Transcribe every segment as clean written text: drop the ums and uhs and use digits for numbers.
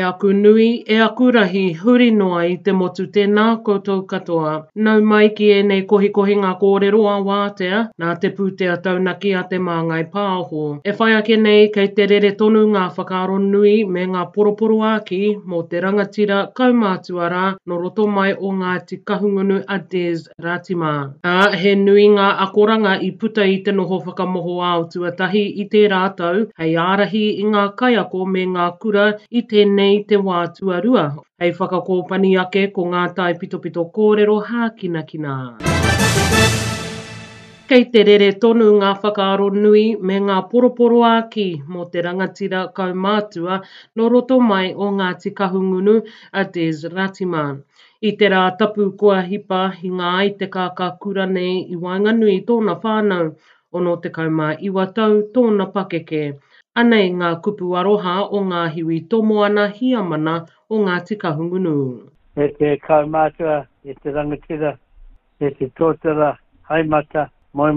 aku nui, e aku rahi, huri noa i te motu tēnā koutou katoa. Nau mai ki e nei kohi ngā kōrero a wātea, nā te pūtea taunaki a te māngai pāho. E whai ake nei kei te rere tonu ngā whakaaro nui me ngā poroporo aki mō te rangatira kaumātuara no roto mai o ngā te kahungunu a Des Ratima. He nui ngā akoranga i puta i te noho whakamoho ao tuatahi i te rātau, hei ārahi i ngā kaiako me ngā kura i tēnei te wā tuarua. Hei whakakōpani ake ko ngā tai pitopito kōrero hākinakina. Kei te rere tonu ngā whakaaro nui me ngā poroporo aki mō te rangatira kaumātua no roto mai o ngā te kahungunu a Des Ratima. I te rā tapu kua hipa i ngā ai te kāka kura nei i Wainganui tōna whānau ono te kaumā iwa tau tōna pakeke. Anei ngā kupu aroha o ngā hiwi tomoana hiamana o ngā te kahungunu. E te kaumātua, e te rangatira, e te tōtara, haimata, moi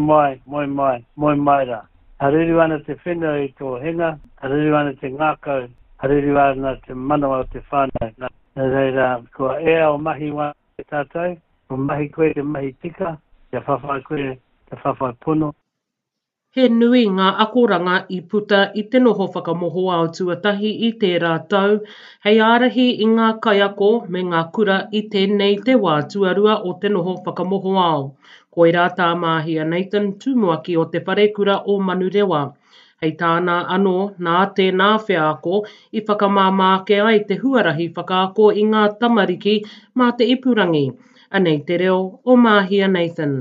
mai ra. Haruru ana te whenua i tō henga, haruru ana te ngākau, haruru ana te manawa o te whānau. Reira, kua ea o mahi wā te tātou, o mahi koe te mahi tika, te whawhai koe, te whawhai pono. He nui ngā akoranga i puta i te noho whakamoho ao tuatahi i tērā tau, hei ārahi i ngā kaiako me ngā kura i tēnei te wā tuarua o te noho whakamoho ao. Koe rā tā māhia Nathan Tumuaki o te wharekura o Manurewa. Hei tāna anō nā tēnā whiako i whakamāmāke ai te huarahi whakaako i ngā tamariki mā te ipurangi. Anei te reo o māhia Nathan.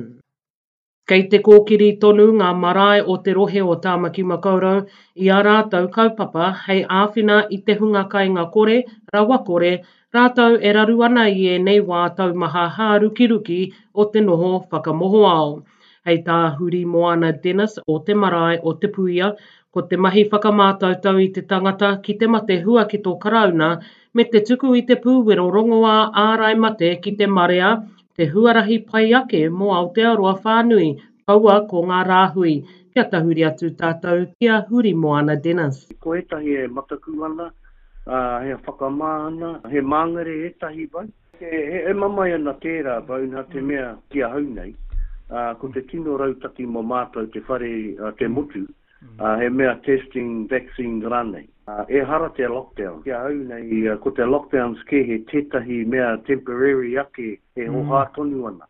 Kei te kōkiri tonu ngā marae o te rohe o Tāmaki Makaurau i a rātau kaupapa hei āwhina i te hunga kāinga kore, rawa kore, rātau e raru ana i e nei wā taumaha hārukiruki o te noho whakamoho ao. Hei tā huri Moana Dennis o te marae o te puia, ko te mahi whakamātautau i te tangata ki te mate hua ki tō karauna, me te tuku i te pūwero rongoā ārai mate ki te marea, te huarahi pai ake mō Aotearoa whānui, paua ko ngā rāhui. Kia tahuri atu tātou, kia huri Moana Dennis. Ko etahi e mataku ana, he whakamā ana, he māngere etahi bai. E mamai ana tērā bai, nā te mea kia hau nei. Ko te tino rautaki mō mātou te whare, te motu, he mea testing vaccine ranei. E hara te lockdown. Kia hau nei, ko te lockdowns ke he tētahi mea temporary ake e hoha tonu ana.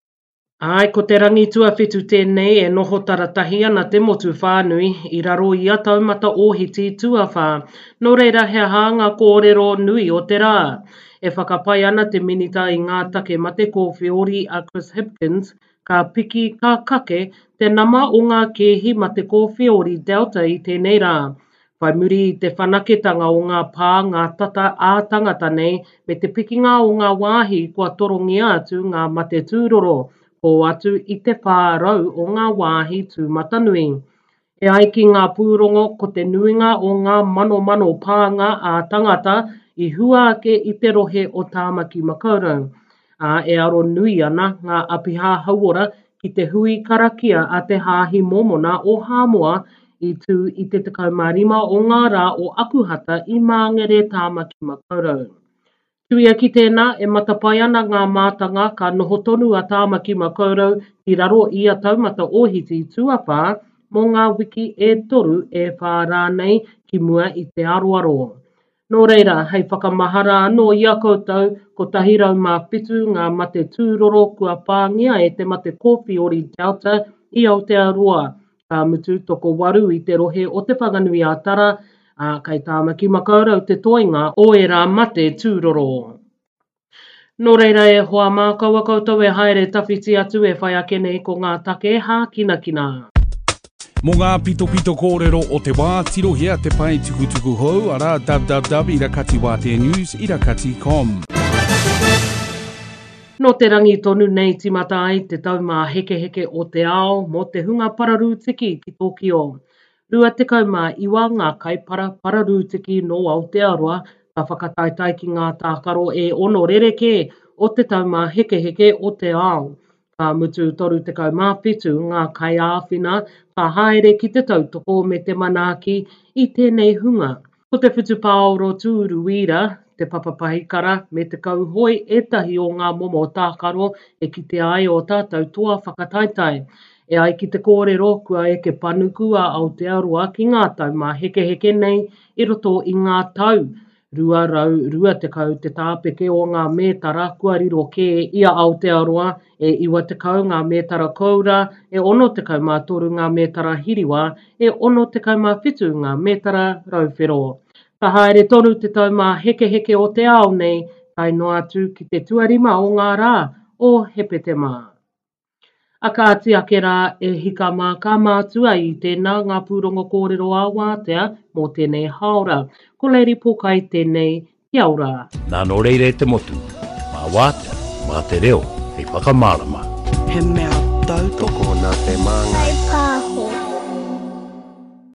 Ai, ko te rangi tuawhitu tēnei e noho taratahi ana te motu whānui i raro i a taumata ohiti tuawhā. Nō reira he hanga kōrero nui o te rā. E whakapai ana te minita i ngā take mate ko whiori a Chris Hipkins, ka piki ka kake te nama o ngā kehi mate ko whiori Delta i tēnei rā. Whai muri i te whanaketanga o ngā pā, ngā tata ā tangata nei, me te pikinga o ngā wāhi kua torongi atu ngā mate tūroro, ko atu i te whārau o ngā wāhi tūmatanui. E ai ki ngā pūrongo ko te nuinga o ngā mano pānga ā tangata i hua ake i te rohe o Tāmaki Makaurau. E aro nui ana ngā apiha hauora ki te hui karakia a te hāhi momona o Hāmoa i tū i te 15 o ngā rā o akuhata i Māngere Tāmaki Makaurau. Tuia ki tēnā e matapai ana ngā mātanga ka noho tonu a Tāmaki Makaurau i raro i a taumata ohiti tuawhā mō ngā wiki e toru e whārānei ki mua i te aroaro. Nō reira, hei whakamahara anō i a koutou ko tahirau mā pitu ngā mate tūroro kua pāngia e te mate kōwhiori Delta i Aotearoa. Ka mutu toko waru i te rohe o te whanganui a tara, kai Tāmaki Makaurau te toinga o e rā mate tūroro. Nō reira e hoa mākaua koutou e haere tawhiti atu e whai ake nei ko ngā take hākinakina. Mō ngā pito kōrero o te wā tirohia te pai tukutuku hou ara www.irakatiwātenews irakati.com. No te rangi tonu nei timata ai te taumā heke o te ao mō te hunga pararūtiki ki Tokyo. Rua te kaumā iwa ngā kaipara pararūtiki no Aotearoa ka whakataitai ki ngā tākaro e ono rereke o te taumā heke o te ao. Ka mutu toru te kaumā pitu ngā kai āwhina ka haere ki te tautoko me te manaaki i tēnei hunga. Ko te whitu pāoro tūru ira, te papapahikara me te kauhoi etahi o ngā momo tākaro e ki te ai o tātou toa whakataitai. E ai ki te kōrero kua e ke panuku a Aotearoa ki ngā tau mā heke heke nei i roto i ngā tau. Rua rau, rua te kau te tāpeke o ngā mētara kua riro ke ia Aotearoa e iwa te kau ngā mētara koura, e ono te kau mā toru ngā mētara hiriwa, e ono te kau mā whitu ngā mētara rauwhero. Ka haere tonu te tau mā heke heke o te ao nei, kai noa atu ki te tuarima o ngā rā o Hepetema. A ka ati ake rā e hika mā ka mātua i tēnā ngā pūrongo kōrero a wātea mō tēnei haora. Ko Lady Pokai tēnei, kia ora. Nā no reire te motu, mā wātea, mā te reo, hei whakamārama. He mea tau toko nā te māngai.